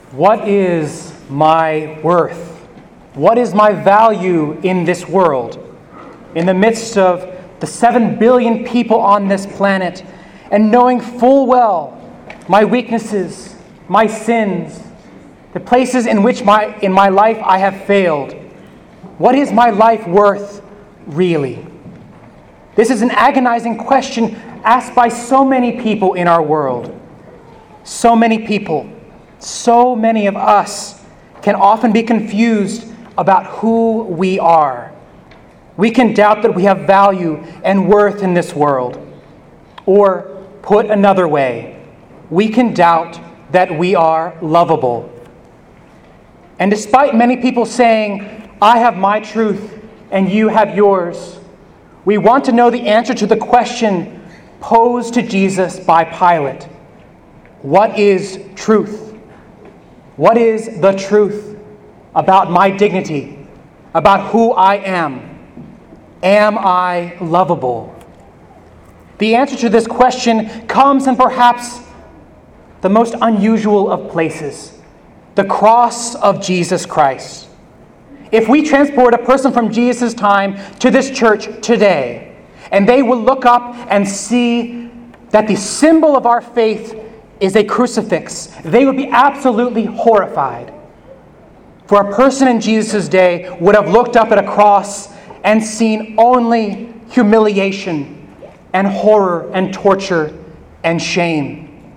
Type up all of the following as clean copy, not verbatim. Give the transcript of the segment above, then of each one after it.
What is my worth? What is my value in this world? In the midst of the 7 billion people on this planet, and knowing full well my weaknesses, my sins, the places in which in my life I have failed. What is my life worth, really? This is an agonizing question asked by so many people in our world. So many people, so many of us can often be confused about who we are. We can doubt that we have value and worth in this world. Or, put another way, we can doubt that we are lovable. And despite many people saying, I have my truth and you have yours, we want to know the answer to the question posed to Jesus by Pilate. What is truth? What is the truth about my dignity, about who I am? Am I lovable? The answer to this question comes in perhaps the most unusual of places, the cross of Jesus Christ. If we transport a person from Jesus' time to this church today, and they will look up and see that the symbol of our faith is a crucifix, they would be absolutely horrified. For a person in Jesus' day would have looked up at a cross and seen only humiliation and horror and torture and shame.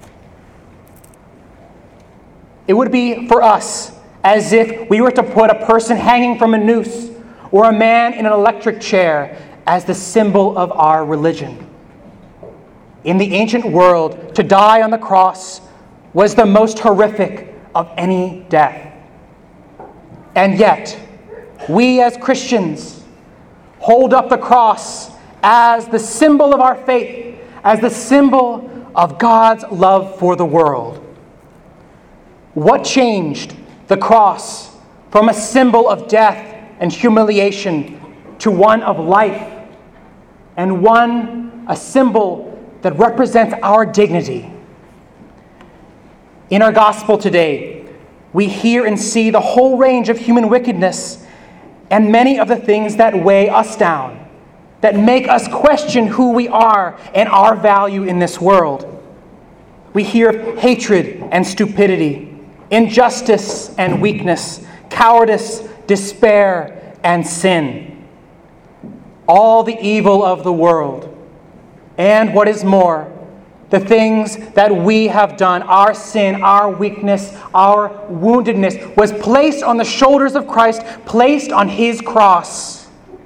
It would be for us as if we were to put a person hanging from a noose or a man in an electric chair as the symbol of our religion. In the ancient world, to die on the cross was the most horrific of any death. And yet, we as Christians hold up the cross as the symbol of our faith, as the symbol of God's love for the world. What changed the cross from a symbol of death and humiliation to one of life, and a symbol that represents our dignity? In our gospel today, we hear and see the whole range of human wickedness and many of the things that weigh us down, that make us question who we are and our value in this world. We hear of hatred and stupidity, injustice and weakness, cowardice, despair, and sin. All the evil of the world. And what is more, the things that we have done, our sin, our weakness, our woundedness, was placed on the shoulders of Christ, placed on his cross.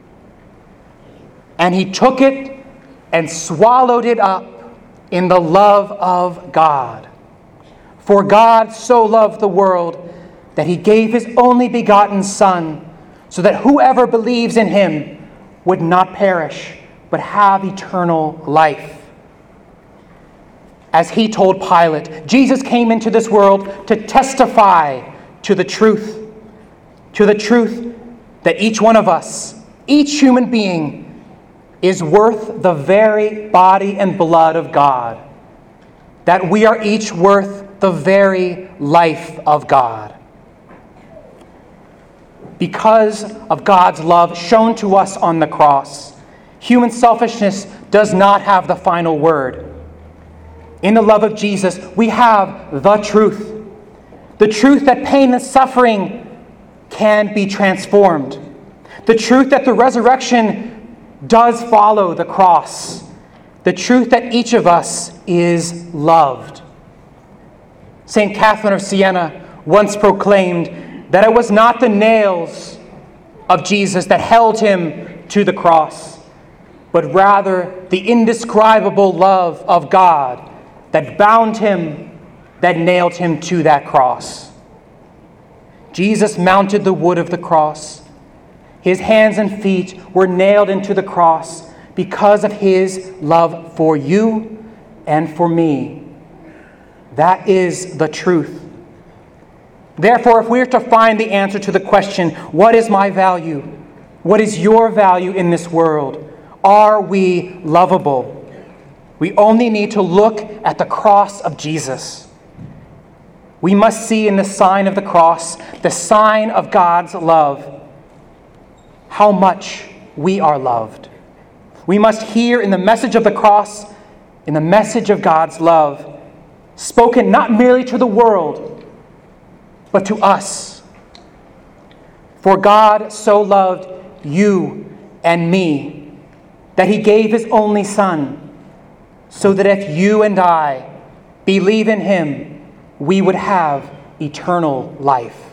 And he took it and swallowed it up in the love of God. For God so loved the world that he gave his only begotten Son, so that whoever believes in him would not perish, but have eternal life. As he told Pilate, Jesus came into this world to testify to the truth that each one of us, each human being, is worth the very body and blood of God, that we are each worth the very life of God. Because of God's love shown to us on the cross, human selfishness does not have the final word. In the love of Jesus, we have the truth that pain and suffering can be transformed, the truth that the resurrection does follow the cross, the truth that each of us is loved. St. Catherine of Siena once proclaimed that it was not the nails of Jesus that held him to the cross, but rather the indescribable love of God that bound him, that nailed him to that cross. Jesus mounted the wood of the cross. His hands and feet were nailed into the cross because of his love for you and for me. That is the truth. Therefore, if we are to find the answer to the question, what is my value? What is your value in this world? Are we lovable? We only need to look at the cross of Jesus. we must see in the sign of the cross, the sign of God's love, how much we are loved. We must hear in the message of the cross, in the message of God's love, spoken not merely to the world, but to us. For God so loved you and me that he gave his only Son, so that if you and I believe in him, we would have eternal life.